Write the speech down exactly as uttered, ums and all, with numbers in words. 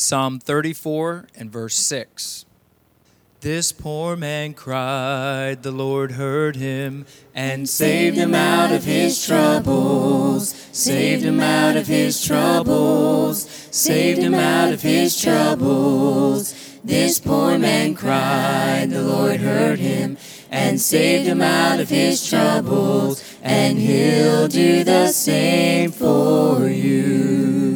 Psalm thirty-four and verse six. This poor man cried, the Lord heard him, and saved him out of his troubles, saved him out of his troubles, saved him out of his troubles. This poor man cried, the Lord heard him, and saved him out of his troubles, and he'll do the same for you.